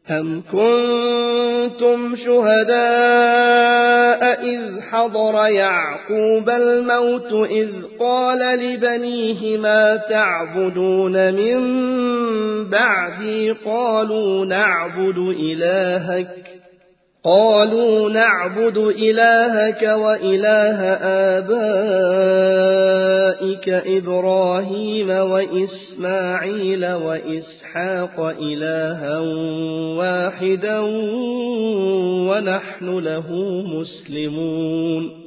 أَمْ كُنتُمْ شُهَدَاءَ إِذْ حَضَرَ يَعْقُوبَ الْمَوْتُ إِذْ قَالَ لِبَنِيهِ مَا تَعْبُدُونَ مِن بَعْدِي قَالُوا نَعْبُدُ إِلَٰهَكَ وَإِلَٰهَ آبَائِكَ إِبْرَاهِيمَ وَإِسْمَاعِيلَ وَإِسْحَاقَ إِلَٰهًا وَاحِدًا وَنَحْنُ لَهُ مُسْلِمُونَ